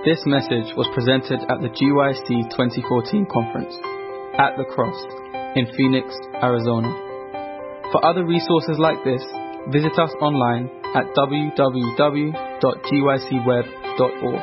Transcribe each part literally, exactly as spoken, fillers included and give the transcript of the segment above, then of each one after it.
This message was presented at the G Y C twenty fourteen conference at The Cross in Phoenix, Arizona. For other resources like this, visit us online at w w w dot g y c web dot org.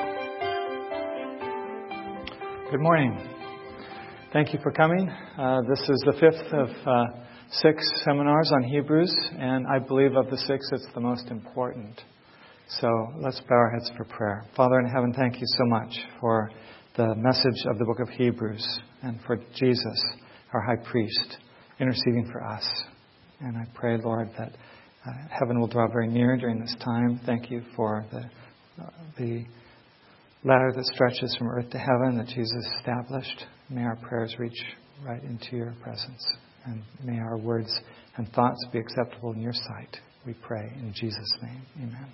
Good morning. Thank you for coming. Uh, this is the fifth of uh, six seminars on Hebrews, and I believe of the six, it's the most important. So let's bow our heads for prayer. Father in heaven, thank you so much for the message of the book of Hebrews and for Jesus, our high priest, interceding for us. And I pray, Lord, that uh, heaven will draw very near during this time. Thank you for the uh, the ladder that stretches from earth to heaven that Jesus established. May our prayers reach right into your presence. And may our words and thoughts be acceptable in your sight. We pray in Jesus' name. Amen.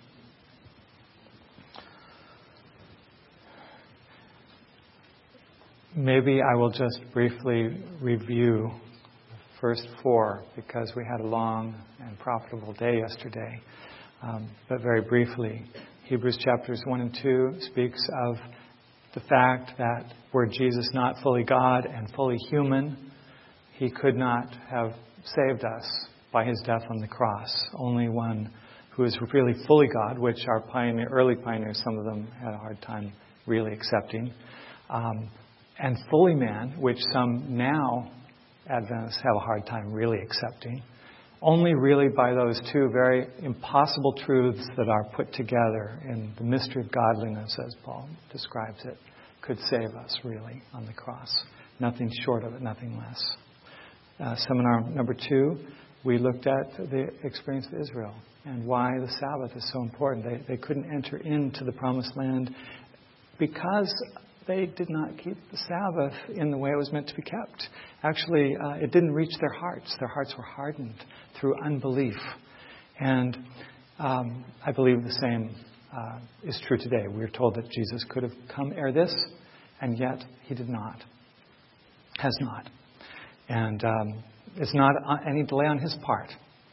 Maybe I will just briefly review the first four because we had a long and profitable day yesterday. Um, but very briefly, Hebrews chapters one and two speaks of the fact that were Jesus not fully God and fully human, He could not have saved us by His death on the cross. Only one who is really fully God, which our pioneer, early pioneers, some of them had a hard time really accepting, um, and fully man, which some now Adventists have a hard time really accepting. Only really by those two very impossible truths that are put together in the mystery of godliness, as Paul describes it, could save us really on the cross. Nothing short of it, nothing less. Uh, seminar number two, we looked at the experience of Israel and why the Sabbath is so important. They, they couldn't enter into the promised land because they did not keep the Sabbath in the way it was meant to be kept. Actually, uh, it didn't reach their hearts. Their hearts were hardened through unbelief. And um, I believe the same uh, is true today. We are told that Jesus could have come ere this, and yet He did not. Has not. And um, it's not any delay on His part.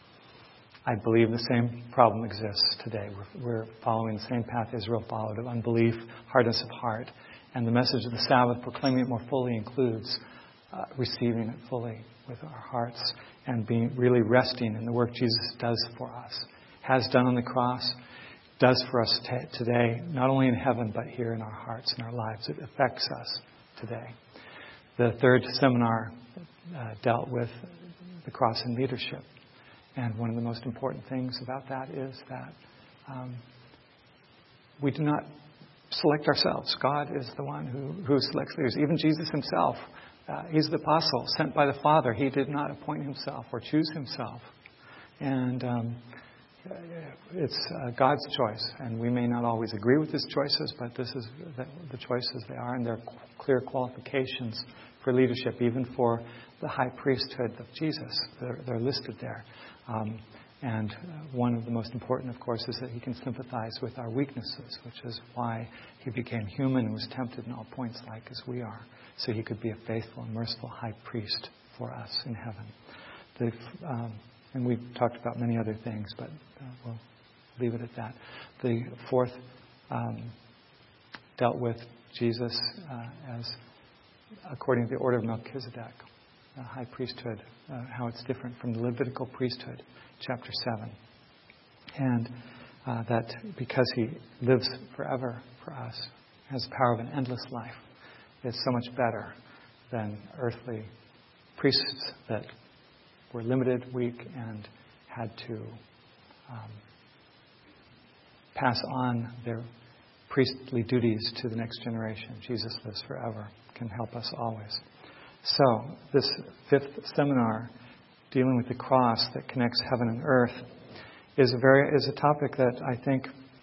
I believe the same problem exists today. We're, we're following the same path Israel followed of unbelief, hardness of heart. And the message of the Sabbath, proclaiming it more fully, includes uh, receiving it fully with our hearts and being really resting in the work Jesus does for us, has done on the cross, does for us t- today, not only in heaven, but here in our hearts and our lives. It affects us today. The third seminar uh, dealt with the cross in leadership. And one of the most important things about that is that um, we do not select ourselves. God is the one who, who selects leaders. Even Jesus Himself, uh, He's the apostle sent by the Father. He did not appoint Himself or choose Himself. And um, it's uh, God's choice. And we may not always agree with His choices, but this is the, the choices they are. And there are clear qualifications for leadership, even for the high priesthood of Jesus. They're, they're listed there. Um, And one of the most important, of course, is that He can sympathize with our weaknesses, which is why He became human and was tempted in all points like as we are, so He could be a faithful and merciful high priest for us in heaven. The, um, and we've talked about many other things, but uh, we'll leave it at that. The fourth um, dealt with Jesus uh, as, according to the order of Melchizedek, the high priesthood, uh, how it's different from the Levitical priesthood. Chapter seven. And uh, that because He lives forever for us, has the power of an endless life, is so much better than earthly priests that were limited, weak, and had to um, pass on their priestly duties to the next generation. Jesus lives forever, can help us always. So, this fifth seminar, dealing with the cross that connects heaven and earth, is a very is a topic that I think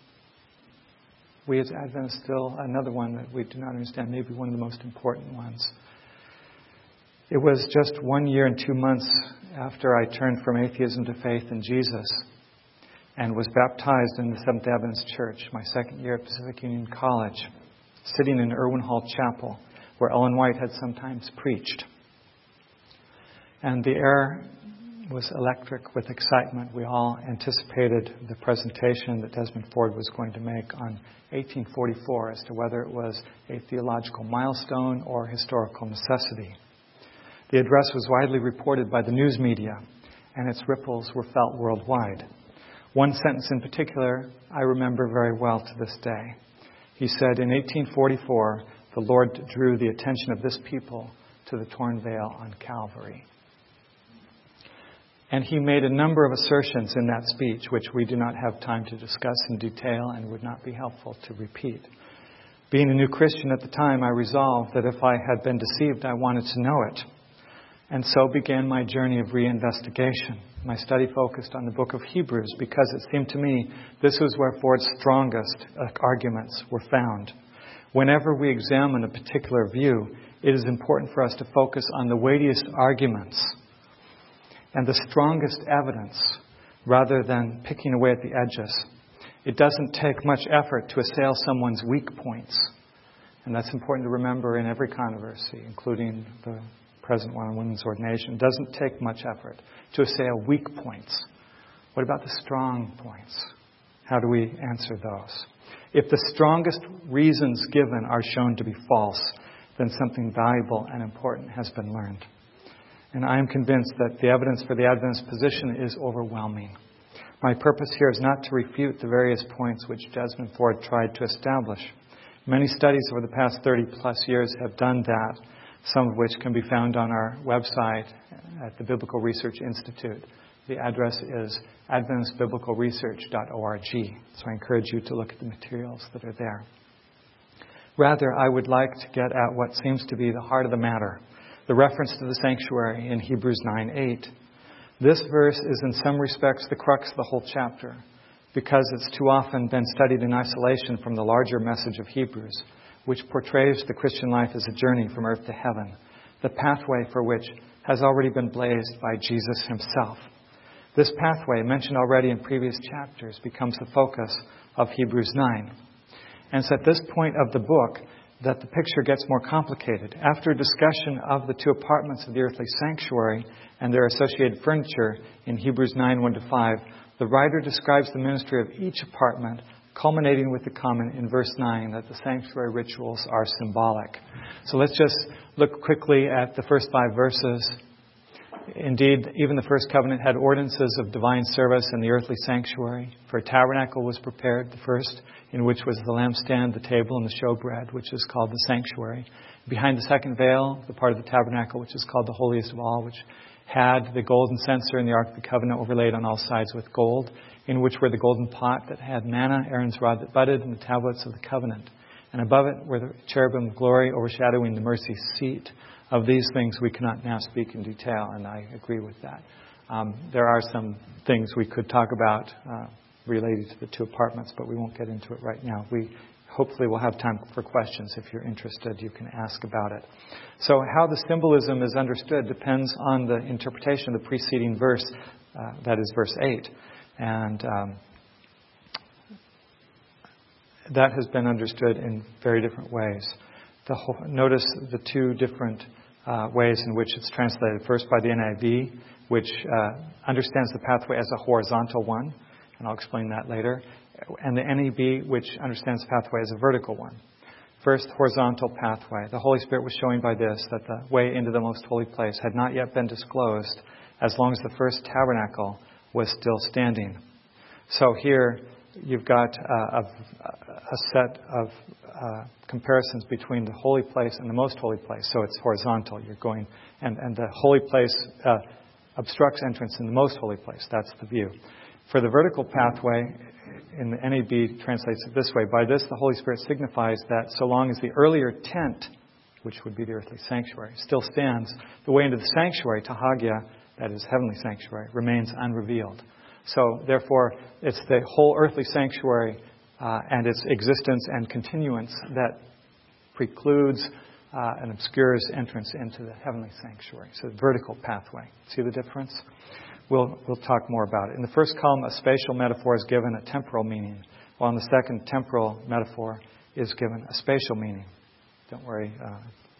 we as Adventists still, another one that we do not understand, maybe one of the most important ones. It was just one year and two months after I turned from atheism to faith in Jesus and was baptized in the Seventh Adventist Church, my second year at Pacific Union College, sitting in Irwin Hall Chapel, where Ellen White had sometimes preached. And the air was electric with excitement. We all anticipated the presentation that Desmond Ford was going to make on eighteen forty-four as to whether it was a theological milestone or historical necessity. The address was widely reported by the news media, and its ripples were felt worldwide. One sentence in particular I remember very well to this day. He said, in eighteen forty-four, the Lord drew the attention of this people to the torn veil on Calvary. And he made a number of assertions in that speech, which we do not have time to discuss in detail and would not be helpful to repeat. Being a new Christian at the time, I resolved that if I had been deceived, I wanted to know it. And so began my journey of reinvestigation. My study focused on the book of Hebrews because it seemed to me this was where Ford's strongest arguments were found. Whenever we examine a particular view, it is important for us to focus on the weightiest arguments and the strongest evidence rather than picking away at the edges. It doesn't take much effort to assail someone's weak points. And that's important to remember in every controversy, including the present one on women's ordination. It doesn't take much effort to assail weak points. What about the strong points? How do we answer those? If the strongest reasons given are shown to be false, then something valuable and important has been learned. And I am convinced that the evidence for the Adventist position is overwhelming. My purpose here is not to refute the various points which Desmond Ford tried to establish. Many studies over the past thirty plus years have done that, some of which can be found on our website at the Biblical Research Institute. The address is adventist biblical research dot org. So I encourage you to look at the materials that are there. Rather, I would like to get at what seems to be the heart of the matter, the reference to the sanctuary in Hebrews nine eight. This verse is in some respects the crux of the whole chapter, because it's too often been studied in isolation from the larger message of Hebrews, which portrays the Christian life as a journey from earth to heaven, the pathway for which has already been blazed by Jesus himself. This pathway, mentioned already in previous chapters, becomes the focus of Hebrews nine. And it's at this point of the book that the picture gets more complicated. After a discussion of the two apartments of the earthly sanctuary and their associated furniture in Hebrews nine one to five, the writer describes the ministry of each apartment, culminating with the comment in verse nine that the sanctuary rituals are symbolic. So let's just look quickly at the first five verses. Indeed, even the first covenant had ordinances of divine service in the earthly sanctuary. For a tabernacle was prepared, the first, in which was the lampstand, the table, and the showbread, which is called the sanctuary. Behind the second veil, the part of the tabernacle, which is called the holiest of all, which had the golden censer and the Ark of the Covenant overlaid on all sides with gold, in which were the golden pot that had manna, Aaron's rod that budded, and the tablets of the covenant. And above it were the cherubim of glory overshadowing the mercy seat. Of these things we cannot now speak in detail, and I agree with that. Um, there are some things we could talk about uh, related to the two apartments, but we won't get into it right now. We hopefully will have time for questions. If you're interested, you can ask about it. So how the symbolism is understood depends on the interpretation of the preceding verse, uh, that is verse eight. And um, that has been understood in very different ways. The whole, notice the two different uh, ways in which it's translated. First by the N I V, which uh, understands the pathway as a horizontal one, and I'll explain that later. And the N E B, which understands the pathway as a vertical one. First, horizontal pathway. The Holy Spirit was showing by this that the way into the most holy place had not yet been disclosed as long as the first tabernacle was still standing. So here you've got uh, a, a set of uh, comparisons between the holy place and the most holy place. So it's horizontal. You're going, and, and the holy place uh, obstructs entrance in the most holy place. That's the view. For the vertical pathway, in the N A B translates it this way. By this, the Holy Spirit signifies that so long as the earlier tent, which would be the earthly sanctuary, still stands, the way into the sanctuary, Tahagia, that is heavenly sanctuary, remains unrevealed. So, therefore, it's the whole earthly sanctuary uh, and its existence and continuance that precludes uh, and obscures entrance into the heavenly sanctuary. So, vertical pathway. See the difference? We'll, we'll talk more about it. In the first column, a spatial metaphor is given a temporal meaning, while in the second, temporal metaphor is given a spatial meaning. Don't worry, uh,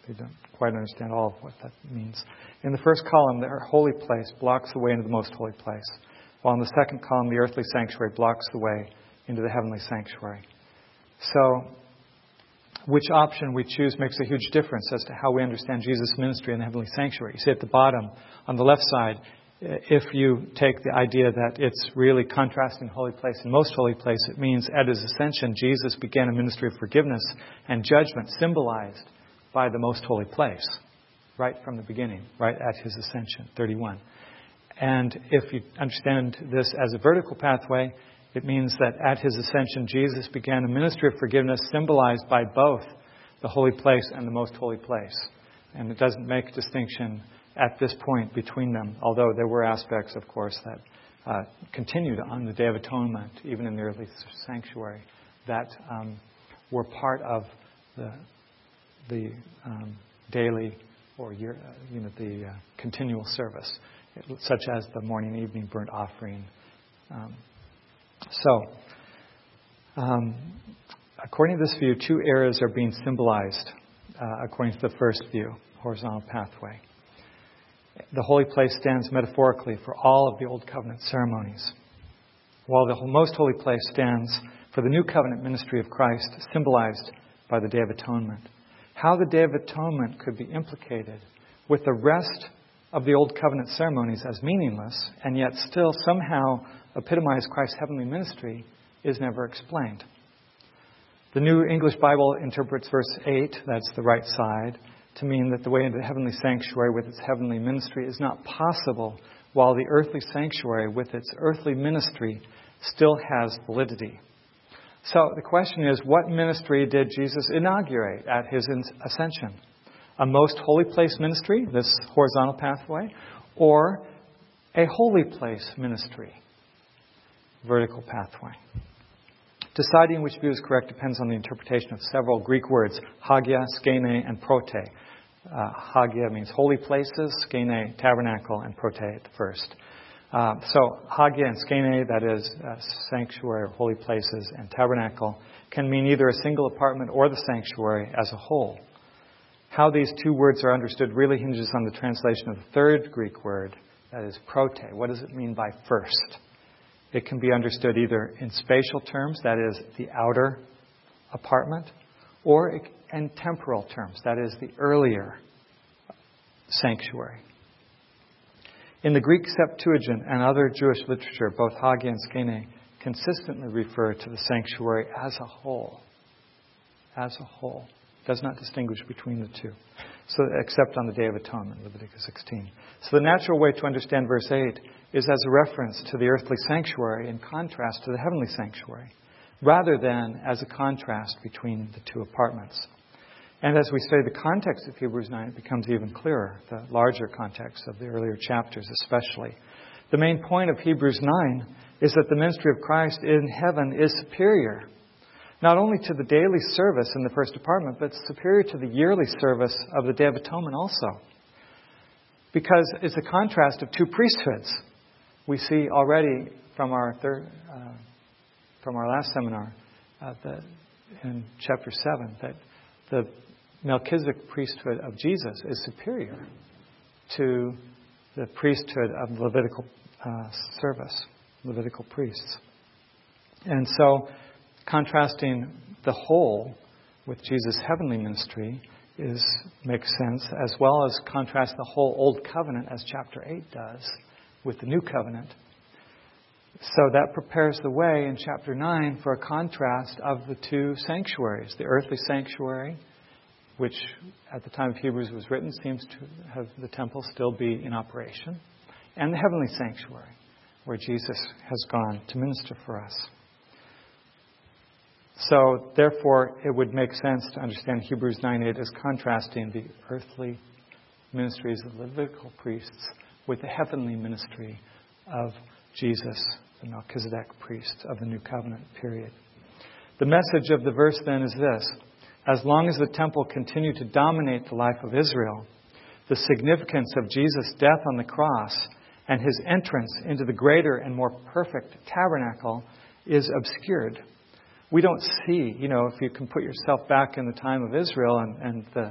We don't quite understand all of what that means. In the first column, the holy place blocks the way into the most holy place, while in the second column, the earthly sanctuary blocks the way into the heavenly sanctuary. So, which option we choose makes a huge difference as to how we understand Jesus' ministry in the heavenly sanctuary. You see at the bottom, on the left side, if you take the idea that it's really contrasting holy place and most holy place, it means at His ascension, Jesus began a ministry of forgiveness and judgment symbolized by the most holy place, right from the beginning, right at His ascension, thirty-one. And if you understand this as a vertical pathway, it means that at His ascension, Jesus began a ministry of forgiveness symbolized by both the holy place and the most holy place. And it doesn't make distinction at this point between them, although there were aspects, of course, that uh, continued on the Day of Atonement, even in the early sanctuary, that um, were part of the the um, daily or year, uh, you know, the uh, continual service, such as the morning and evening burnt offering. Um, so, um, according to this view, two eras are being symbolized, uh, according to the first view, horizontal pathway. The holy place stands metaphorically for all of the Old Covenant ceremonies, while the most holy place stands for the New Covenant ministry of Christ, symbolized by the Day of Atonement. How the Day of Atonement could be implicated with the rest of the Old Covenant ceremonies as meaningless, and yet still somehow epitomize Christ's heavenly ministry, is never explained. The New English Bible interprets verse eight, that's the right side, to mean that the way into the heavenly sanctuary with its heavenly ministry is not possible while the earthly sanctuary with its earthly ministry still has validity. So the question is, what ministry did Jesus inaugurate at His ascension? A most holy place ministry, this horizontal pathway, or a holy place ministry, vertical pathway? Deciding which view is correct depends on the interpretation of several Greek words, hagia, skene, and prote. Uh, hagia means holy places, skene, tabernacle, and prote at the first. Uh, so hagia and skene, that is uh, sanctuary or holy places, and tabernacle, can mean either a single apartment or the sanctuary as a whole. How these two words are understood really hinges on the translation of the third Greek word, that is prote. What does it mean by first? It can be understood either in spatial terms, that is the outer apartment, or in temporal terms, that is the earlier sanctuary. In the Greek Septuagint and other Jewish literature, both hagia and skene consistently refer to the sanctuary as a whole. As a whole. Does not distinguish between the two. So, except on the Day of Atonement, Leviticus sixteen. So the natural way to understand verse eight is as a reference to the earthly sanctuary in contrast to the heavenly sanctuary, rather than as a contrast between the two apartments. And as we study the context of Hebrews nine, it becomes even clearer, the larger context of the earlier chapters especially. The main point of Hebrews nine is that the ministry of Christ in heaven is superior, not only to the daily service in the first apartment, but superior to the yearly service of the Day of Atonement also. Because it's a contrast of two priesthoods. We see already from our third, uh, from our last seminar, uh, that in chapter seven, that the Melchizedek priesthood of Jesus is superior to the priesthood of Levitical uh, service, Levitical priests. And so, contrasting the whole with Jesus' heavenly ministry is makes sense, as well as contrast the whole Old Covenant, as chapter eight does, with the New Covenant. So that prepares the way in chapter nine for a contrast of the two sanctuaries, the earthly sanctuary, which at the time of Hebrews was written seems to have the temple still be in operation, and the heavenly sanctuary, where Jesus has gone to minister for us. So, therefore, it would make sense to understand Hebrews nine eight as contrasting the earthly ministries of the Levitical priests with the heavenly ministry of Jesus, the Melchizedek priest of the New Covenant period. The message of the verse then is this: as long as the temple continued to dominate the life of Israel, the significance of Jesus' death on the cross and His entrance into the greater and more perfect tabernacle is obscured. We don't see, you know, if you can put yourself back in the time of Israel and, and the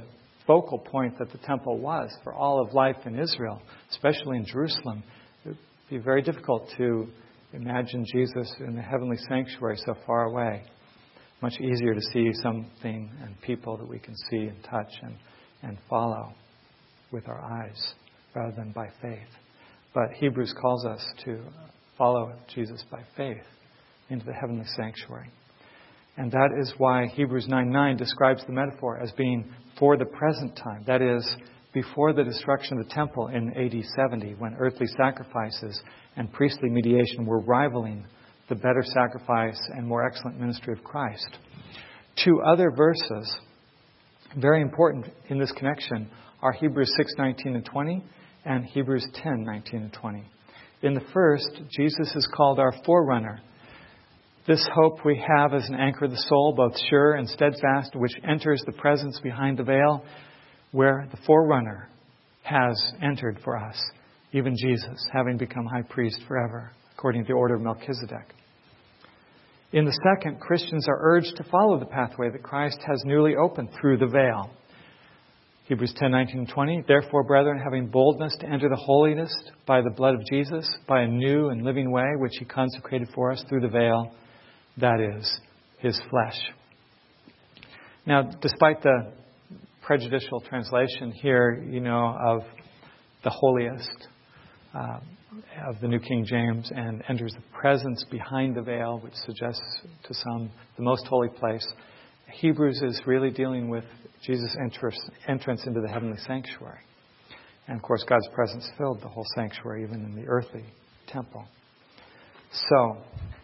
focal point that the temple was for all of life in Israel, especially in Jerusalem. It would be very difficult to imagine Jesus in the heavenly sanctuary so far away. Much easier to see something and people that we can see and touch and, and follow with our eyes rather than by faith. But Hebrews calls us to follow Jesus by faith into the heavenly sanctuary. And that is why Hebrews nine nine describes the metaphor as being for the present time. That is, before the destruction of the temple in A D seventy, when earthly sacrifices and priestly mediation were rivaling the better sacrifice and more excellent ministry of Christ. Two other verses, very important in this connection, are Hebrews six nineteen and twenty and Hebrews ten nineteen and twenty. In the first, Jesus is called our forerunner. This hope we have as an anchor of the soul, both sure and steadfast, which enters the presence behind the veil, where the forerunner has entered for us, even Jesus, having become high priest forever, according to the order of Melchizedek. In the second, Christians are urged to follow the pathway that Christ has newly opened through the veil. Hebrews ten nineteen and twenty. Therefore, brethren, having boldness to enter the holiest by the blood of Jesus, by a new and living way which He consecrated for us through the veil, that is, His flesh. Now, despite the prejudicial translation here, you know, of the holiest uh, of the New King James, and enters the presence behind the veil, which suggests to some the most holy place, Hebrews is really dealing with Jesus' entrance into the heavenly sanctuary. And of course, God's presence filled the whole sanctuary, even in the earthly temple. So,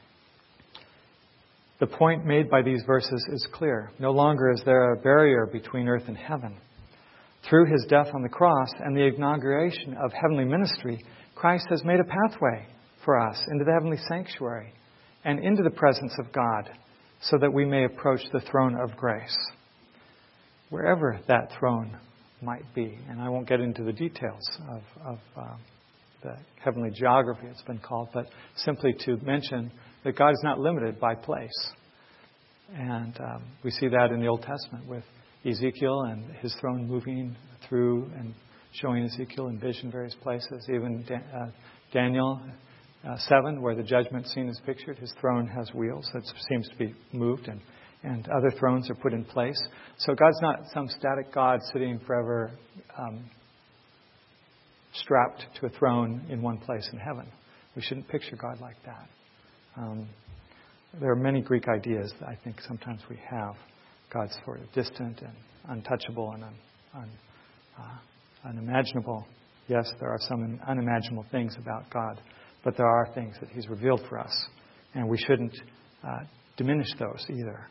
the point made by these verses is clear. No longer is there a barrier between earth and heaven. Through His death on the cross and the inauguration of heavenly ministry, Christ has made a pathway for us into the heavenly sanctuary and into the presence of God, so that we may approach the throne of grace, wherever that throne might be. And I won't get into the details of, of uh, the heavenly geography, it's been called, but simply to mention that God is not limited by place. And um, we see that in the Old Testament with Ezekiel and His throne moving through and showing Ezekiel in vision various places. Even uh, Daniel uh, seven, where the judgment scene is pictured, His throne has wheels that seems to be moved, and, and other thrones are put in place. So God's not some static God sitting forever um, strapped to a throne in one place in heaven. We shouldn't picture God like that. Um, there are many Greek ideas that I think sometimes we have. God's sort of distant and untouchable and un, un, uh, unimaginable. Yes, there are some unimaginable things about God, but there are things that He's revealed for us, and we shouldn't uh, diminish those either.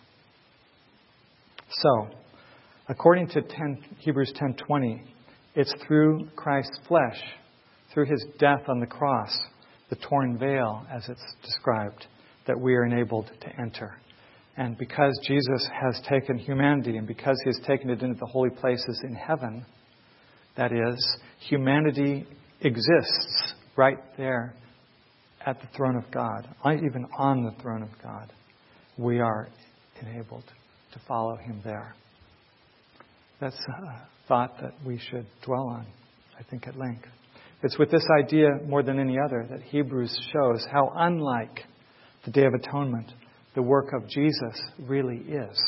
So, according to ten, Hebrews ten twenty, it's through Christ's flesh, through His death on the cross, the torn veil, as it's described, that we are enabled to enter. And because Jesus has taken humanity, and because He has taken it into the holy places in heaven, that is, humanity exists right there at the throne of God, even on the throne of God. We are enabled to follow Him there. That's a thought that we should dwell on, I think, at length. It's with this idea more than any other that Hebrews shows how unlike the Day of Atonement the work of Jesus really is.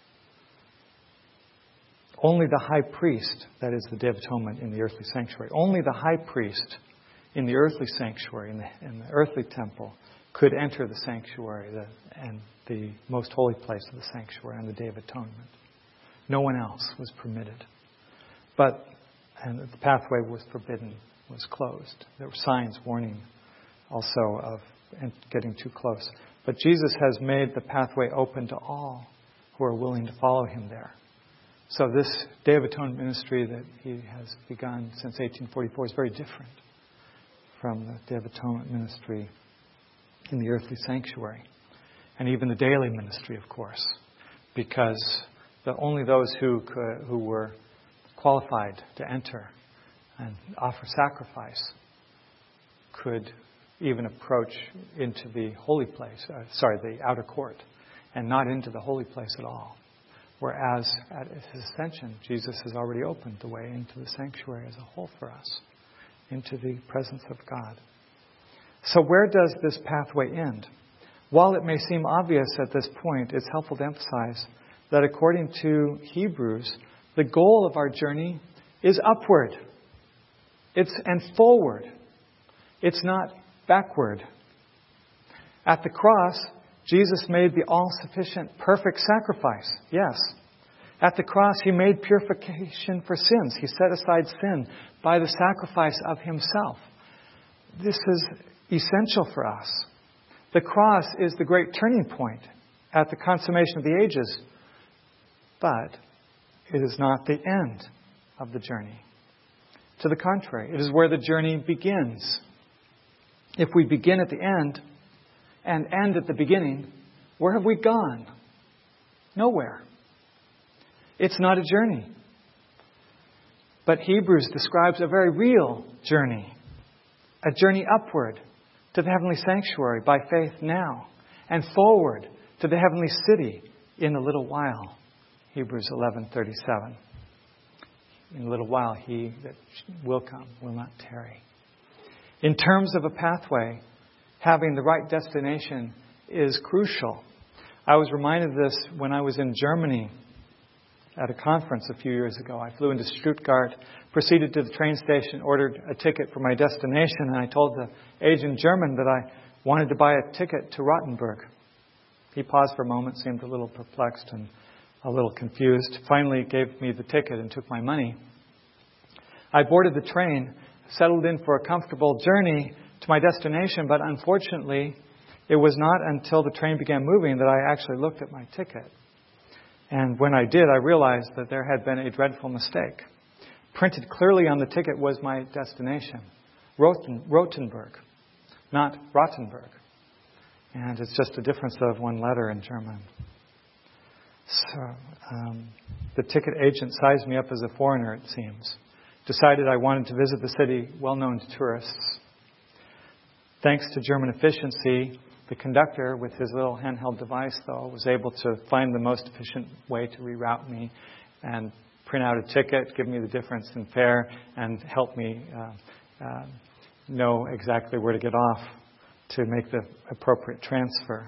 Only the high priest, that is the Day of Atonement in the earthly sanctuary, only the high priest in the earthly sanctuary, in the, in the earthly temple, could enter the sanctuary the, and the most holy place of the sanctuary on the Day of Atonement. No one else was permitted. But, and the pathway was forbidden, was closed. There were signs warning also of getting too close. But Jesus has made the pathway open to all who are willing to follow Him there. So this Day of Atonement ministry that He has begun since eighteen forty-four is very different from the Day of Atonement ministry in the earthly sanctuary. And even the daily ministry, of course, because the, only those who could, who were qualified to enter and offer sacrifice could even approach into the holy place, uh, sorry, the outer court, and not into the holy place at all. Whereas at His ascension, Jesus has already opened the way into the sanctuary as a whole for us, into the presence of God. So where does this pathway end? While it may seem obvious at this point, it's helpful to emphasize that according to Hebrews, the goal of our journey is upward. It's and forward. It's not backward. At the cross, Jesus made the all-sufficient, perfect sacrifice. Yes. At the cross, He made purification for sins. He set aside sin by the sacrifice of Himself. This is essential for us. The cross is the great turning point at the consummation of the ages. But it is not the end of the journey. To the contrary, it is where the journey begins. If we begin at the end and end at the beginning, where have we gone? Nowhere. It's not a journey. But Hebrews describes a very real journey. A journey upward to the heavenly sanctuary by faith now, and forward to the heavenly city in a little while. Hebrews eleven thirty-seven. In a little while, He that will come will not tarry. In terms of a pathway, having the right destination is crucial. I was reminded of this when I was in Germany at a conference a few years ago. I flew into Stuttgart, proceeded to the train station, ordered a ticket for my destination, and I told the agent German that I wanted to buy a ticket to Rottenburg. He paused for a moment, seemed a little perplexed and a little confused. Finally gave me the ticket and took my money. I boarded the train, settled in for a comfortable journey to my destination, but unfortunately, it was not until the train began moving that I actually looked at my ticket. And when I did, I realized that there had been a dreadful mistake. Printed clearly on the ticket was my destination, Roten, Rotenburg, not Rottenburg. And it's just a difference of one letter in German. So um, the ticket agent sized me up as a foreigner, it seems. Decided I wanted to visit the city well known to tourists. Thanks to German efficiency, the conductor, with his little handheld device, though, was able to find the most efficient way to reroute me and print out a ticket, give me the difference in fare, and help me uh, uh, know exactly where to get off to make the appropriate transfer.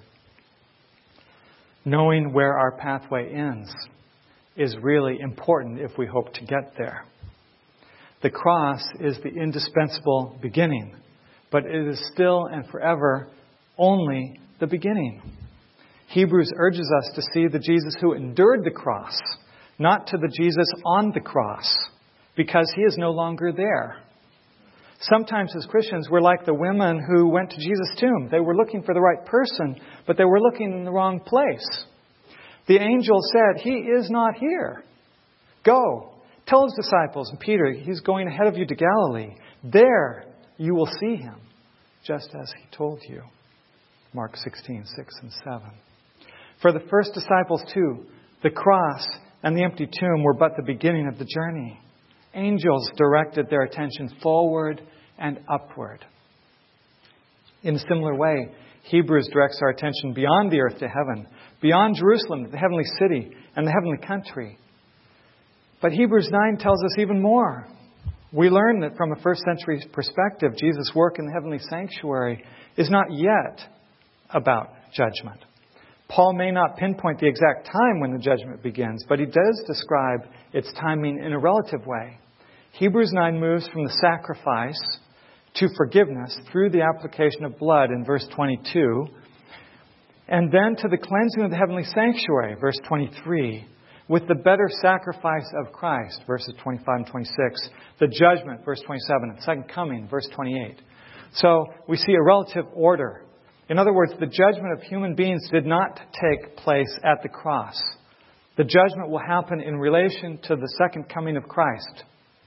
Knowing where our pathway ends is really important if we hope to get there. The cross is the indispensable beginning, but it is still and forever only the beginning. Hebrews urges us to see the Jesus who endured the cross, not to the Jesus on the cross, because He is no longer there. Sometimes as Christians, we're like the women who went to Jesus' tomb. They were looking for the right person, but they were looking in the wrong place. The angel said, He is not here. Go, tell His disciples and Peter, He's going ahead of you to Galilee. There you will see Him, just as He told you. Mark sixteen, six and seven. For the first disciples too, the cross and the empty tomb were but the beginning of the journey. Angels directed their attention forward and upward. In a similar way, Hebrews directs our attention beyond the earth to heaven, beyond Jerusalem to the heavenly city and the heavenly country. But Hebrews nine tells us even more. We learn that from a first century perspective, Jesus' work in the heavenly sanctuary is not yet about judgment. Paul may not pinpoint the exact time when the judgment begins, but he does describe its timing in a relative way. Hebrews nine moves from the sacrifice to forgiveness through the application of blood in verse twenty-two, and then to the cleansing of the heavenly sanctuary, verse twenty-three, with the better sacrifice of Christ, verses twenty-five and twenty-six, the judgment, verse twenty-seven, and second coming, verse twenty-eight. So we see a relative order. In other words, the judgment of human beings did not take place at the cross. The judgment will happen in relation to the second coming of Christ.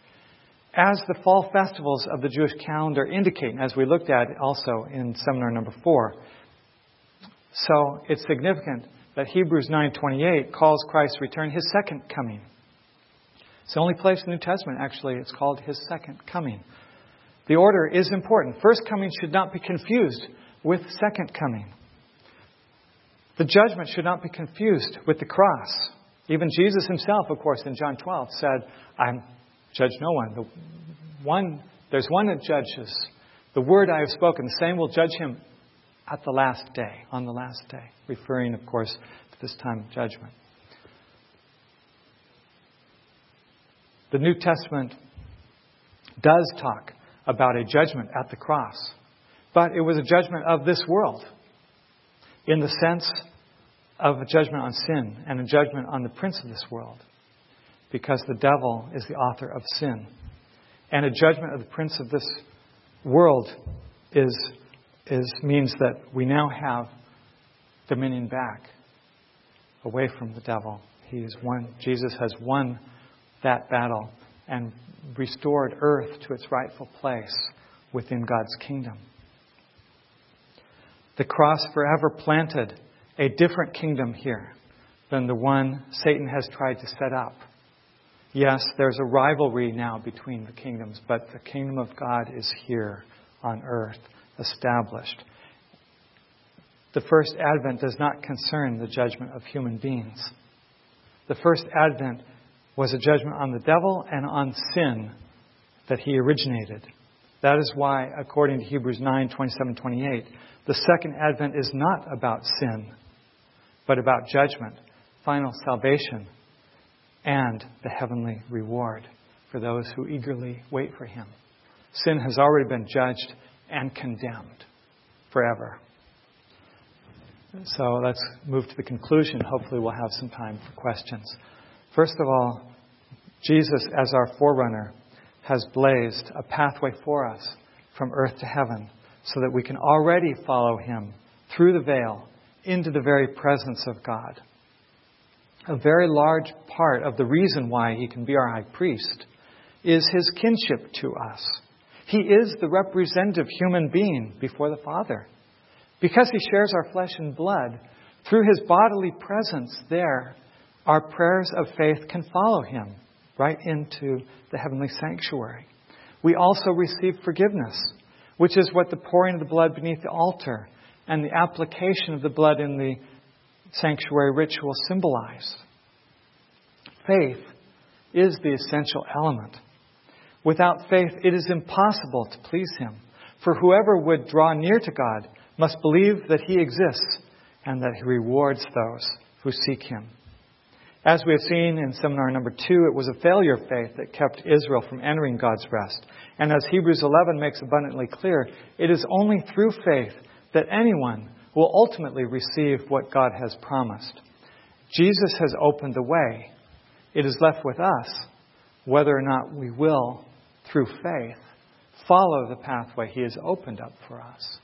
As the fall festivals of the Jewish calendar indicate, as we looked at also in seminar number four. So it's significant that Hebrews nine twenty-eight calls Christ's return His second coming. It's the only place in the New Testament, actually, it's called His second coming. The order is important. First coming should not be confused with second coming. The judgment should not be confused with the cross. Even Jesus himself, of course, in John twelve said, I judge no one. The one, there's one that judges. The word I have spoken, the same will judge him at the last day, on the last day. Referring, of course, to this time of judgment. The New Testament does talk about a judgment at the cross. But it was a judgment of this world, in the sense of a judgment on sin and a judgment on the prince of this world, because the devil is the author of sin. And a judgment of the prince of this world is, is means that we now have dominion back away from the devil. He is won. Jesus has won that battle and restored earth to its rightful place within God's kingdom. The cross forever planted a different kingdom here than the one Satan has tried to set up. Yes, there's a rivalry now between the kingdoms, but the kingdom of God is here on earth, established. The first advent does not concern the judgment of human beings. The first advent was a judgment on the devil and on sin that he originated. That is why, according to Hebrews nine, twenty-seven, twenty-eight, the second advent is not about sin, but about judgment, final salvation, and the heavenly reward for those who eagerly wait for Him. Sin has already been judged and condemned forever. So let's move to the conclusion. Hopefully we'll have some time for questions. First of all, Jesus, as our forerunner, has blazed a pathway for us from earth to heaven so that we can already follow Him through the veil into the very presence of God. A very large part of the reason why He can be our high priest is His kinship to us. He is the representative human being before the Father. Because He shares our flesh and blood, through His bodily presence there, our prayers of faith can follow Him right into the heavenly sanctuary. We also receive forgiveness, which is what the pouring of the blood beneath the altar and the application of the blood in the sanctuary ritual symbolize. Faith is the essential element. Without faith, it is impossible to please Him. For whoever would draw near to God must believe that He exists and that He rewards those who seek Him. As we have seen in seminar number two, it was a failure of faith that kept Israel from entering God's rest. And as Hebrews eleven makes abundantly clear, it is only through faith that anyone will ultimately receive what God has promised. Jesus has opened the way. It is left with us whether or not we will, through faith, follow the pathway He has opened up for us.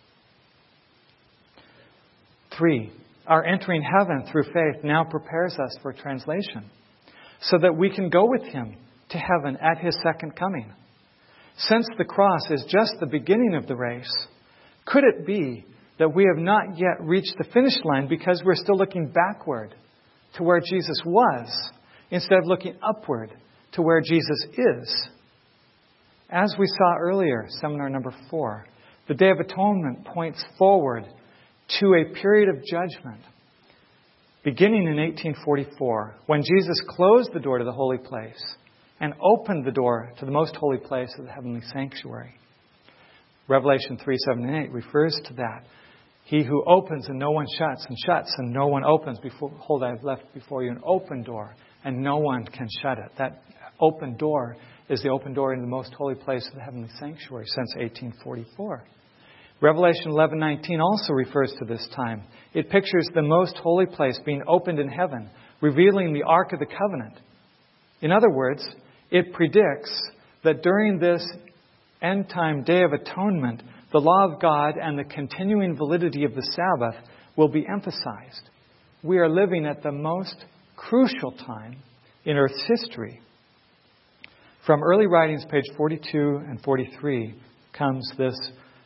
Three, our entering heaven through faith now prepares us for translation so that we can go with Him to heaven at His second coming. Since the cross is just the beginning of the race, could it be that we have not yet reached the finish line because we're still looking backward to where Jesus was instead of looking upward to where Jesus is? As we saw earlier, seminar number four, the Day of Atonement points forward to a period of judgment beginning in eighteen forty-four, when Jesus closed the door to the holy place and opened the door to the most holy place of the heavenly sanctuary. Revelation three, seven, and eight refers to that. He who opens and no one shuts, and shuts and no one opens. Behold, I have left before you an open door, and no one can shut it. That open door is the open door into the most holy place of the heavenly sanctuary since eighteen forty-four. Revelation eleven nineteen also refers to this time. It pictures the most holy place being opened in heaven, revealing the Ark of the Covenant. In other words, it predicts that during this end-time Day of Atonement, the law of God and the continuing validity of the Sabbath will be emphasized. We are living at the most crucial time in Earth's history. From early writings, page forty-two and forty-three, comes this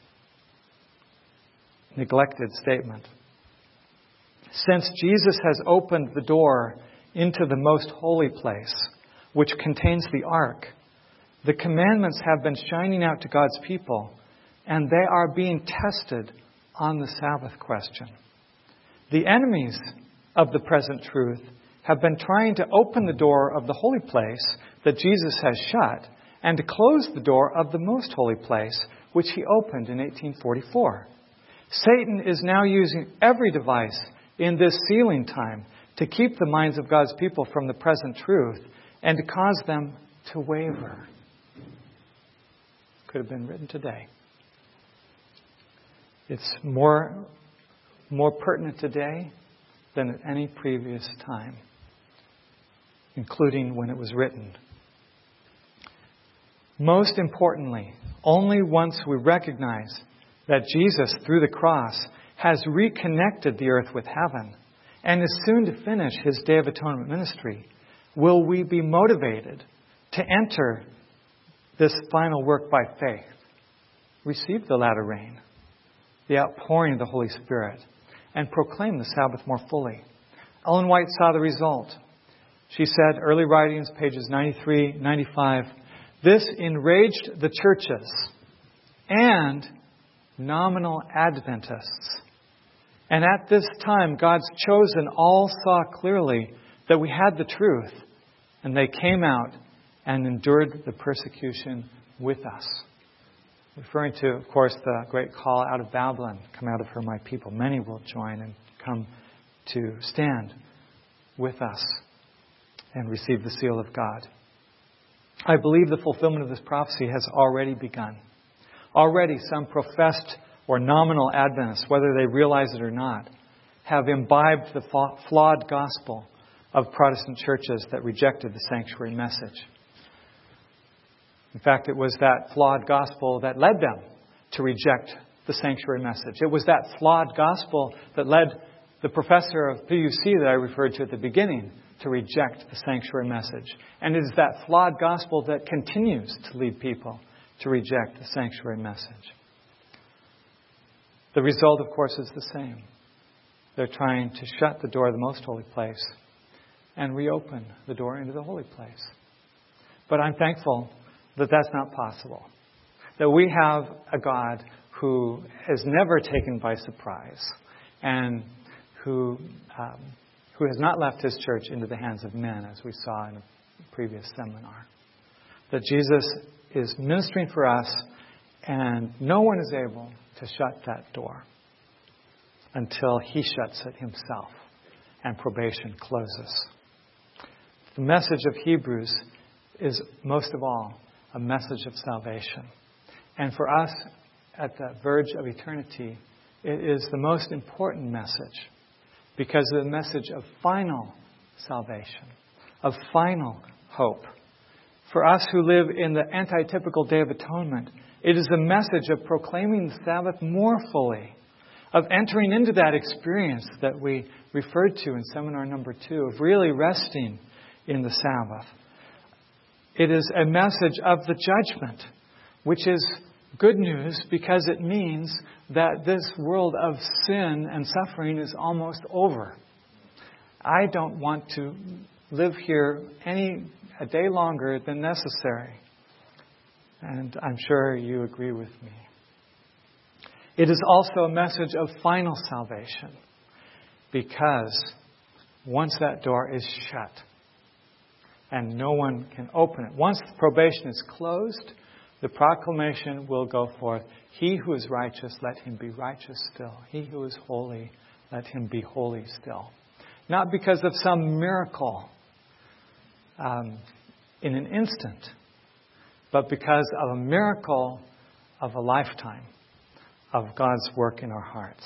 neglected statement. Since Jesus has opened the door into the most holy place, which contains the ark, the commandments have been shining out to God's people, and they are being tested on the Sabbath question. The enemies of the present truth have been trying to open the door of the holy place that Jesus has shut and to close the door of the most holy place, which he opened in eighteen forty-four. Satan is now using every device in this sealing time to keep the minds of God's people from the present truth and to cause them to waver. Could have been written today. It's more, more pertinent today than at any previous time, including when it was written. Most importantly, only once we recognize that Jesus, through the cross, has reconnected the earth with heaven and is soon to finish his Day of Atonement ministry, will we be motivated to enter this final work by faith, receive the latter rain, the outpouring of the Holy Spirit, and proclaim the Sabbath more fully. Ellen White saw the result. She said, Early Writings, pages ninety-three, ninety-five, this enraged the churches and nominal Adventists. And at this time, God's chosen all saw clearly that we had the truth, and they came out and endured the persecution with us. Referring to, of course, the great call out of Babylon, come out of her, my people. Many will join and come to stand with us and receive the seal of God. I believe the fulfillment of this prophecy has already begun. Already some professed or nominal Adventists, whether they realize it or not, have imbibed the flawed gospel of Protestant churches that rejected the sanctuary message. In fact, it was that flawed gospel that led them to reject the sanctuary message. It was that flawed gospel that led the professor of P U C that I referred to at the beginning to reject the sanctuary message. And it is that flawed gospel that continues to lead people to reject the sanctuary message. The result, of course, is the same. They're trying to shut the door of the most holy place and reopen the door into the holy place. But I'm thankful that that's not possible. That we have a God who is never taken by surprise and who um, who has not left his church into the hands of men, as we saw in a previous seminar. That Jesus is ministering for us, and no one is able to shut that door until he shuts it himself and probation closes. The message of Hebrews is, most of all, a message of salvation. And for us, at the verge of eternity, it is the most important message because of the message of final salvation, of final hope. For us who live in the antitypical Day of Atonement, it is a message of proclaiming the Sabbath more fully, of entering into that experience that we referred to in seminar number two, of really resting in the Sabbath. It is a message of the judgment, which is good news because it means that this world of sin and suffering is almost over. I don't want to live here any a day longer than necessary. And I'm sure you agree with me. It is also a message of final salvation because once that door is shut and no one can open it, once the probation is closed, the proclamation will go forth. He who is righteous, let him be righteous still. He who is holy, let him be holy still. Not because of some miracle um, in an instant, but because of a miracle of a lifetime of God's work in our hearts.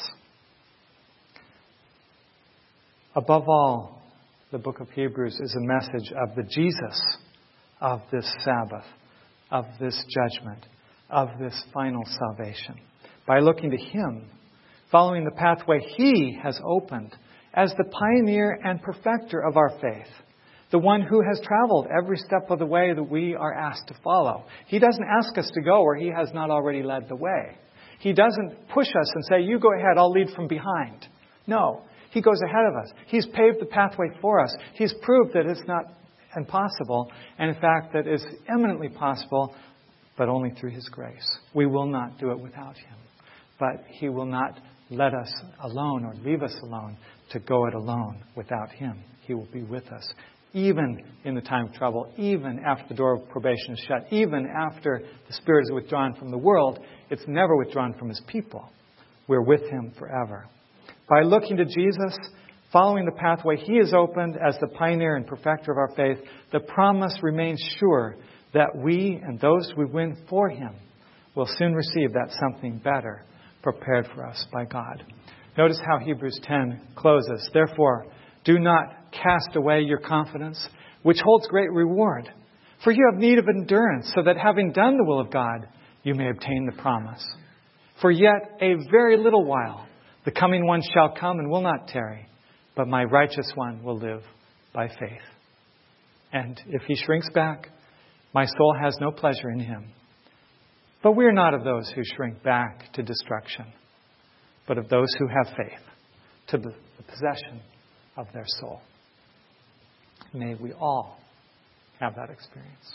Above all, the book of Hebrews is a message of the Jesus of this Sabbath, of this judgment, of this final salvation. By looking to Him, following the pathway He has opened as the pioneer and perfecter of our faith, the one who has traveled every step of the way that we are asked to follow. He doesn't ask us to go where He has not already led the way. He doesn't push us and say, you go ahead, I'll lead from behind. No, He goes ahead of us. He's paved the pathway for us. He's proved that it's not impossible, and in fact that it's eminently possible, but only through His grace. We will not do it without Him. But He will not let us alone or leave us alone to go it alone without Him. He will be with us, even in the time of trouble, even after the door of probation is shut, even after the Spirit is withdrawn from the world. It's never withdrawn from His people. We're with Him forever. By looking to Jesus, following the pathway He has opened as the pioneer and perfecter of our faith, the promise remains sure that we and those we win for Him will soon receive that something better prepared for us by God. Notice how Hebrews ten closes. Therefore, do not cast away your confidence, which holds great reward. For you have need of endurance, so that having done the will of God, you may obtain the promise. For yet a very little while, the coming one shall come and will not tarry, but my righteous one will live by faith. And if he shrinks back, my soul has no pleasure in him. But we are not of those who shrink back to destruction, but of those who have faith to the possession of their soul. May we all have that experience.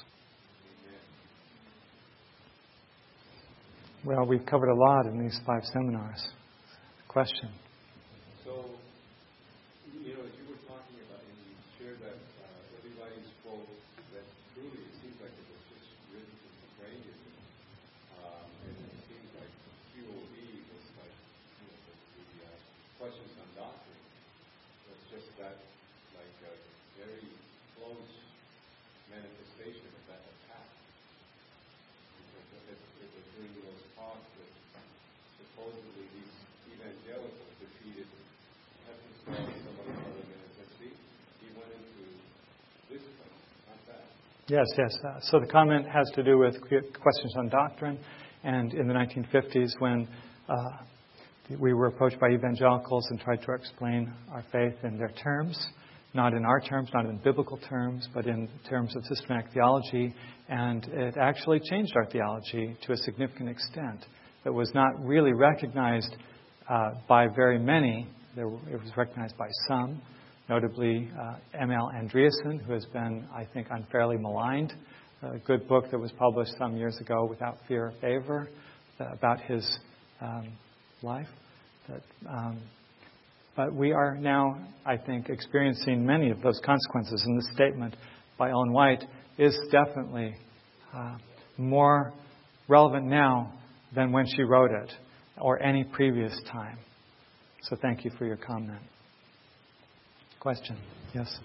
Well, we've covered a lot in these five seminars. Question? So, you know, as you were talking about, and you shared that uh, everybody's quote, that truly it seems like it was just written to the brain. Um, and it seems like Q O B was like, you know, the, the uh, questions on doctrine was just that, like a very close manifestation of that attack. Because it, it was during those talks that supposedly these evangelicals defeated Ephesus, somebody other than let's see, he went into this one, not that. Yes, yes. Uh, so the comment has to do with questions on doctrine. And in the nineteen fifties, when uh, we were approached by evangelicals and tried to explain our faith in their terms, not in our terms, not in biblical terms, but in terms of systematic theology. And it actually changed our theology to a significant extent. It was not really recognized uh, by very many. There, it was recognized by some, notably uh, M L Andreasen, who has been, I think, unfairly maligned. A good book that was published some years ago, Without Fear or Favor, uh, about his um, life. That, um, but we are now, I think, experiencing many of those consequences. And this statement by Ellen White is definitely uh, more relevant now than when she wrote it or any previous time. So thank you for your comment. Question? Yes?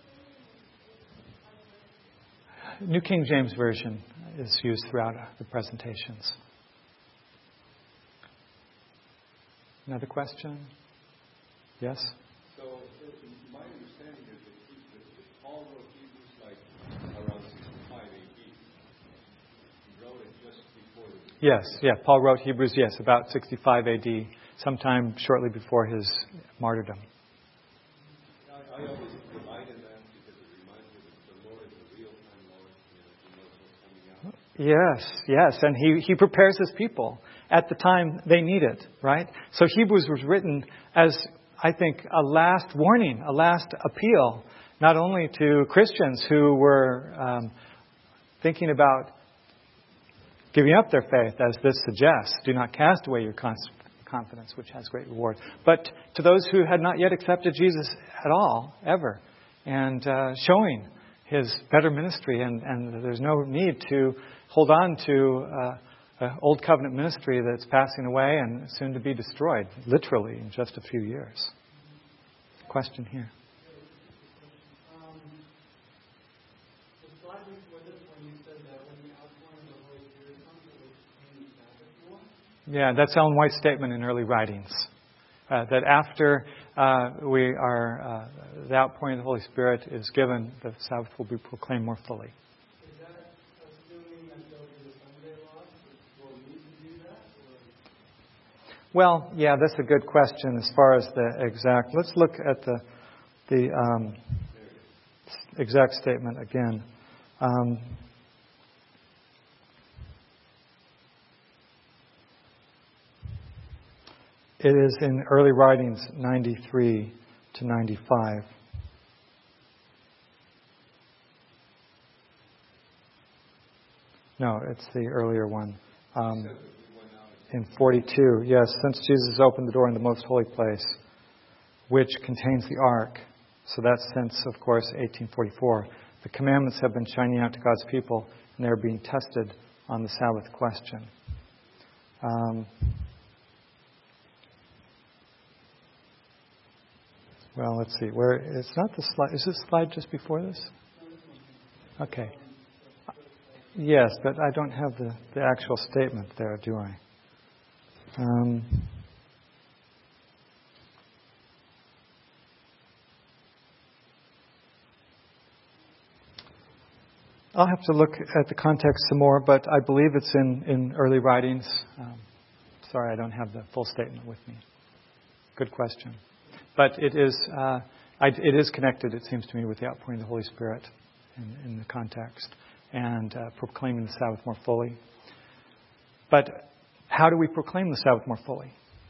New King James Version is used throughout the presentations. Another question? Yes? So, my understanding is that, he, that Paul wrote Hebrews like around sixty-five A D. He wrote it just before the... Yes, yeah. Paul wrote Hebrews, yes, about sixty-five A D, sometime shortly before his martyrdom. I, I always delight in that because it reminds me that the Lord is a real-time Lord. You know, he knows what's coming out. Yes, yes, and he, he prepares his people at the time they need it, right? So Hebrews was written as, I think, a last warning, a last appeal, not only to Christians who were um, thinking about giving up their faith, as this suggests, do not cast away your confidence, which has great reward, but to those who had not yet accepted Jesus at all, ever, and uh, showing His better ministry, and, and there's no need to hold on to uh, an old covenant ministry that's passing away and soon to be destroyed, literally, in just a few years. Question here. Yeah, that's Ellen White's statement in early writings. Uh, that after uh, we are, uh, the outpouring of the Holy Spirit is given, the Sabbath will be proclaimed more fully. Is that assuming that there'll be a Sunday law? Will we need to do that? Or? Well, yeah, that's a good question as far as the exact. Let's look at the the um, exact statement again. Um, It is in early writings ninety-three to ninety-five. No, it's the earlier one. Um, in forty-two. Yes, since Jesus opened the door in the most holy place, which contains the ark. So that's since, of course, eighteen forty-four. The commandments have been shining out to God's people, and they're being tested on the Sabbath question. Um, well, let's see. Where it's not the slide. Is this slide just before this? Okay. Yes, but I don't have the, the actual statement there, do I? Um, I'll have to look at the context some more, but I believe it's in, in early writings. Um, sorry, I don't have the full statement with me. Good question. But it is uh, I, it is connected, it seems to me, with the outpouring of the Holy Spirit in, in the context and uh, proclaiming the Sabbath more fully. But how do we proclaim the Sabbath more fully?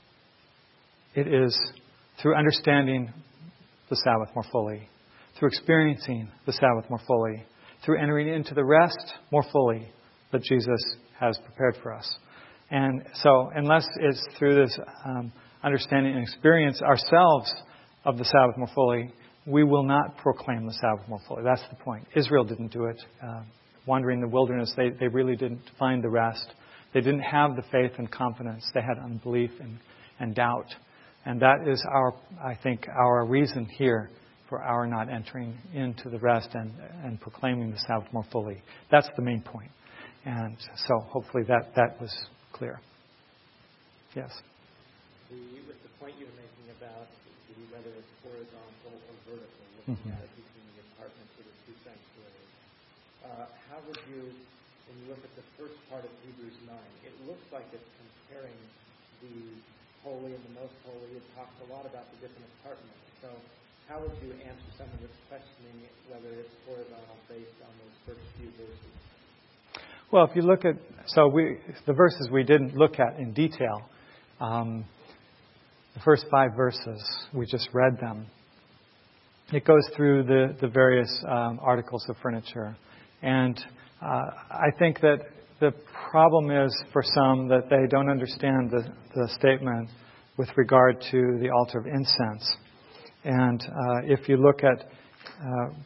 It is through understanding the Sabbath more fully, through experiencing the Sabbath more fully, through entering into the rest more fully that Jesus has prepared for us. And so, unless it's through this um, understanding and experience ourselves of the Sabbath more fully, we will not proclaim the Sabbath more fully. That's the point. Israel didn't do it. Uh, wandering in the wilderness, they, they really didn't find the rest. They didn't have the faith and confidence. They had unbelief and, and doubt. And that is our, I think, our reason here for our not entering into the rest and, and proclaiming the Sabbath more fully. That's the main point. And so hopefully that, that was clear. Yes? The, with the point you were making about the, whether it's horizontal or vertical, looking mm-hmm. at it between the apartments or the two sanctuaries, uh, how would you, when you look at the first part of Hebrews nine, it looks like it's comparing the holy and the most holy. It talks a lot about the different apartments. So how would you answer someone that's questioning whether it's horizontal based on those first few verses? Well, if you look at, so we, the verses we didn't look at in detail, um, the first five verses, we just read them. It goes through the, the various um, articles of furniture. And uh, I think that the problem is for some that they don't understand the, the statement with regard to the altar of incense. And uh, if you look at uh,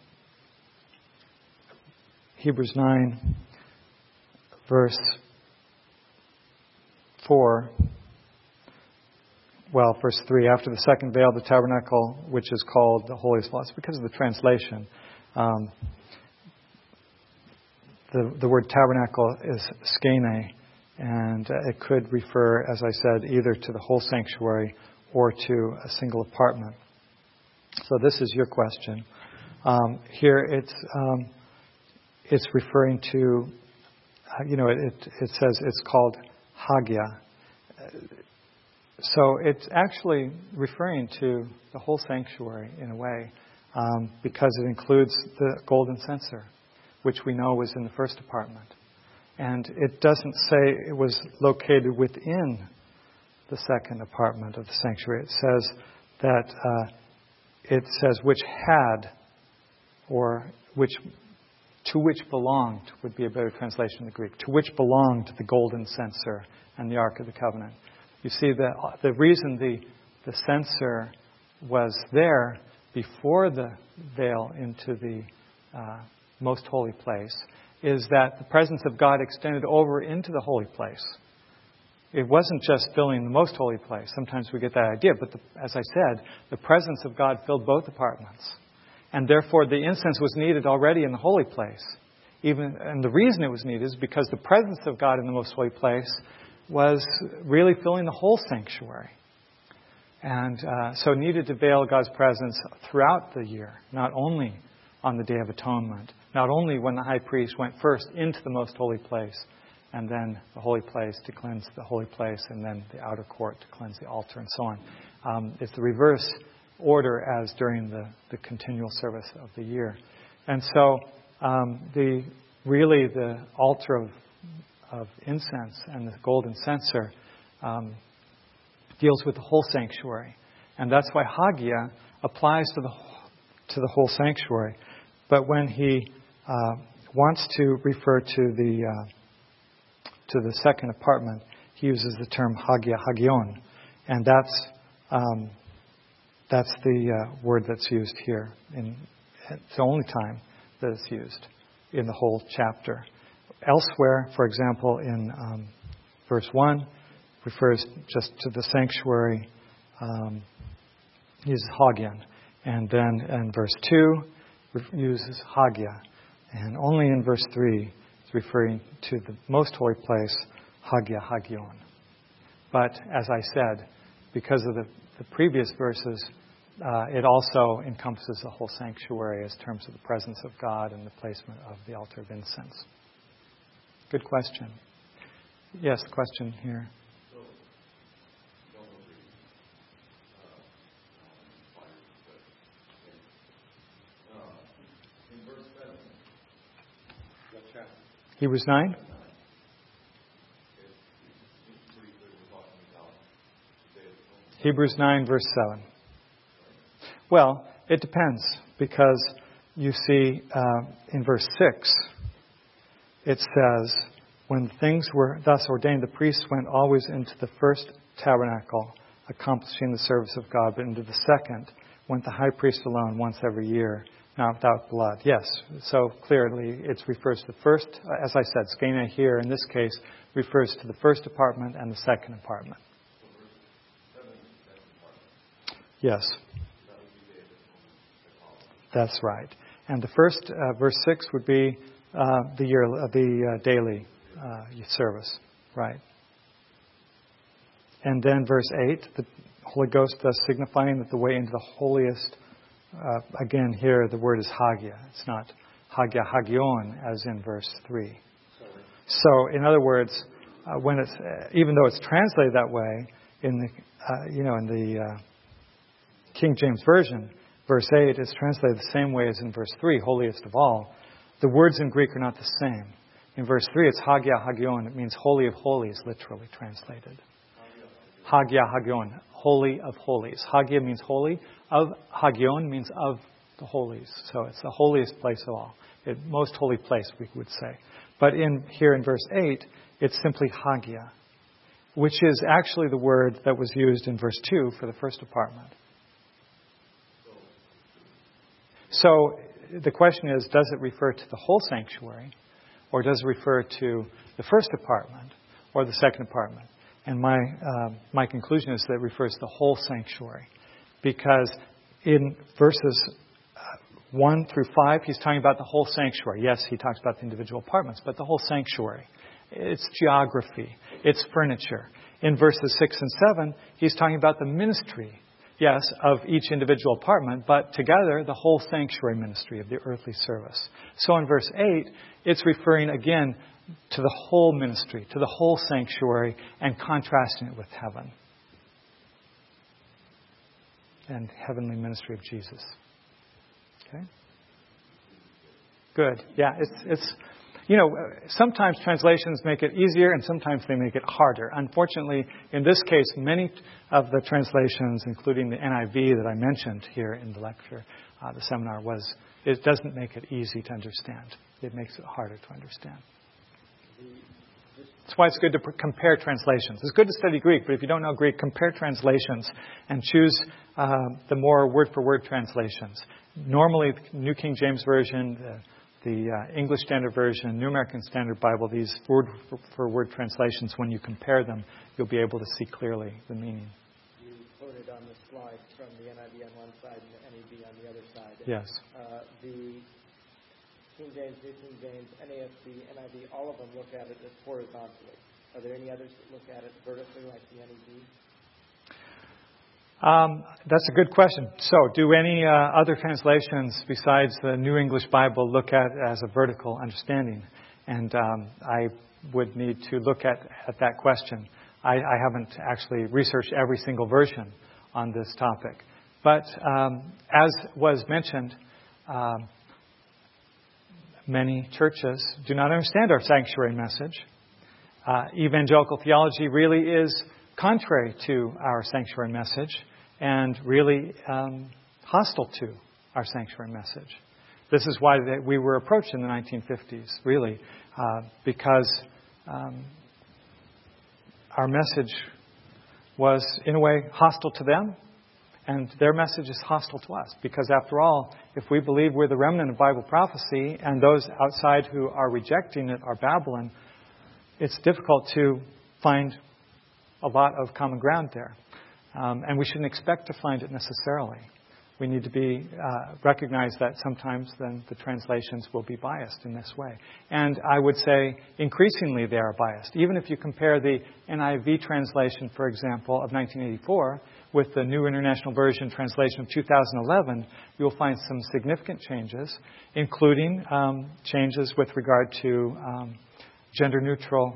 Hebrews nine, verse four, well, verse three, after the second veil, the tabernacle, which is called the holiest, well, it's because of the translation. Um, the, the word tabernacle is skene, and uh, it could refer, as I said, either to the whole sanctuary or to a single apartment. So this is your question. Um, here it's um, it's referring to, uh, you know, it, it says it's called Hagia. So it's actually referring to the whole sanctuary in a way, um, because it includes the golden censer, which we know was in the first apartment. And it doesn't say it was located within the second apartment of the sanctuary. It says that uh, it says which had, or which to which belonged would be a better translation in the Greek. To which belonged the golden censer and the Ark of the Covenant. You see, the the reason the the censer was there before the veil into the uh, most holy place is that the presence of God extended over into the holy place. It wasn't just filling the most holy place. Sometimes we get that idea, but the, as I said, the presence of God filled both apartments. And therefore the incense was needed already in the holy place. Even, and the reason it was needed is because the presence of God in the most holy place was really filling the whole sanctuary. And uh, so needed to veil God's presence throughout the year, not only on the Day of Atonement, not only when the high priest went first into the most holy place, and then the holy place to cleanse the holy place, and then the outer court to cleanse the altar, and so on. Um, it's the reverse order as during the, the continual service of the year. And so um, the really the altar of, of incense and the golden censer um, deals with the whole sanctuary. And that's why Hagia applies to the to the whole sanctuary. But when he uh, wants to refer to the uh, to the second apartment, he uses the term Hagia Hagion. And that's um, that's the uh, word that's used here. In, it's the only time that it's used in the whole chapter. Elsewhere, for example, in um, verse one, refers just to the sanctuary, um, uses Hagion. And then in verse two, uses Hagia. And only in verse three, it's referring to the most holy place, Hagia Hagion. But as I said, because of the, the previous verses, uh, it also encompasses the whole sanctuary as terms of the presence of God and the placement of the altar of incense. Good question. Yes, question here. Hebrews nine? Hebrews nine, verse seven. Well, it depends, because you see uh, in verse six, it says, when things were thus ordained, the priests went always into the first tabernacle, accomplishing the service of God, but into the second went the high priest alone once every year, not without blood. Yes, so clearly it refers to the first, as I said, skena here in this case refers to the first apartment and the second apartment. Yes. That's right. And the first, uh, verse six would be uh, the year, uh, the uh, daily uh, service. Right. And then verse eight, the Holy Ghost thus signifying that the way into the holiest, uh, again here the word is Hagia. It's not Hagia Hagion as in verse three. So in other words, uh, when it's uh, even though it's translated that way in the uh, you know in the uh, King James Version, verse eight is translated the same way as in verse three, holiest of all. The words in Greek are not the same. In verse three, it's Hagia Hagion. It means holy of holies, literally translated. Hagia Hagion, holy of holies. Hagia means holy. Of Hagion means of the holies. So it's the holiest place of all. It, most holy place, we would say. But in here in verse eight, it's simply Hagia, which is actually the word that was used in verse two for the first apartment. So the question is, does it refer to the whole sanctuary, or does it refer to the first apartment or the second apartment? And my uh, my conclusion is that it refers to the whole sanctuary, because in verses uh, one through five, he's talking about the whole sanctuary. Yes, he talks about the individual apartments, but the whole sanctuary. It's geography. It's furniture. In verses six and seven, he's talking about the ministry. Yes, of each individual apartment, but together the whole sanctuary ministry of the earthly service. So in verse eight, it's referring again to the whole ministry, to the whole sanctuary, and contrasting it with heaven and heavenly ministry of Jesus. Okay? Good. Yeah, it's it's. You know, sometimes translations make it easier and sometimes they make it harder. Unfortunately, in this case, many of the translations, including the N I V that I mentioned here in the lecture, uh, the seminar, was it doesn't make it easy to understand. It makes it harder to understand. That's why it's good to pr- compare translations. It's good to study Greek, but if you don't know Greek, compare translations and choose uh, the more word-for-word translations. Normally, the New King James Version, uh, the uh, English Standard Version, New American Standard Bible, these word-for-word translations, when you compare them, you'll be able to see clearly the meaning. You quoted on the slide from the N I V on one side and the N A V on the other side. Yes. Uh, the King James, New King James, N A S B, N I V, all of them look at it as horizontally. Are there any others that look at it vertically like the N A V? Um, that's a good question. So, do any uh, other translations besides the New English Bible look at it as a vertical understanding? And um, I would need to look at, at that question. I, I haven't actually researched every single version on this topic. But um, as was mentioned, um, many churches do not understand our sanctuary message. Uh, evangelical theology really is contrary to our sanctuary message and really um, hostile to our sanctuary message. This is why they, we were approached in the nineteen fifties, really, uh, because um, our message was, in a way, hostile to them, and their message is hostile to us. Because after all, if we believe we're the remnant of Bible prophecy, and those outside who are rejecting it are Babylon, it's difficult to find a lot of common ground there. Um, and we shouldn't expect to find it necessarily. We need to be uh, recognize that sometimes then the translations will be biased in this way. And I would say increasingly they are biased. Even if you compare the N I V translation, for example, of nineteen eighty-four with the New International Version translation of two thousand eleven, you'll find some significant changes, including um, changes with regard to um, gender-neutral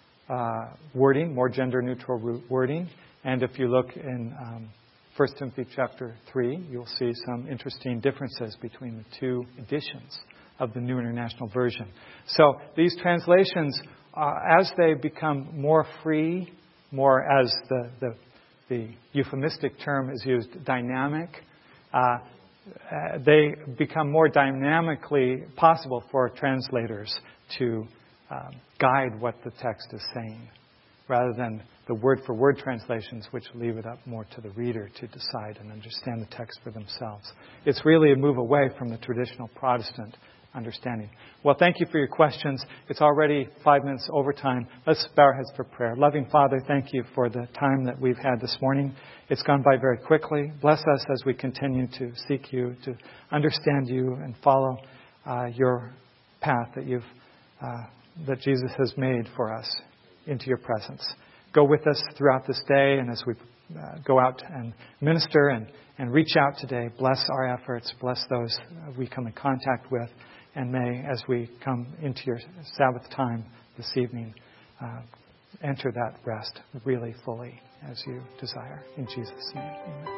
uh, wording, more gender-neutral wording. And if you look in um, First Timothy chapter three, you'll see some interesting differences between the two editions of the New International Version. So these translations, uh, as they become more free, more as the, the, the euphemistic term is used, dynamic, uh, uh, they become more dynamically possible for translators to uh, guide what the text is saying, rather than the word-for-word translations, which leave it up more to the reader to decide and understand the text for themselves. It's really a move away from the traditional Protestant understanding. Well, thank you for your questions. It's already five minutes over time. Let's bow our heads for prayer. Loving Father, thank you for the time that we've had this morning. It's gone by very quickly. Bless us as we continue to seek you, to understand you, and follow uh, your path that you've uh, that Jesus has made for us into your presence. Go with us throughout this day, and as we uh, go out and minister and, and reach out today, bless our efforts, bless those we come in contact with, and may, as we come into your Sabbath time this evening, uh, enter that rest really fully as you desire. In Jesus' name, amen.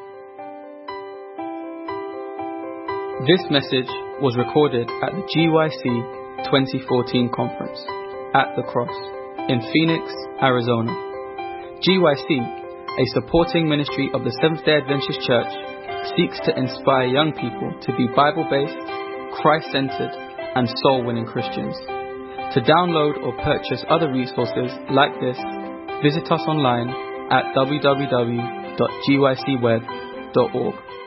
This message was recorded at the G Y C twenty fourteen conference at the Cross in Phoenix, Arizona. G Y C, a supporting ministry of the Seventh-day Adventist Church, seeks to inspire young people to be Bible-based, Christ-centered, and soul-winning Christians. To download or purchase other resources like this, visit us online at w w w dot g y c web dot org.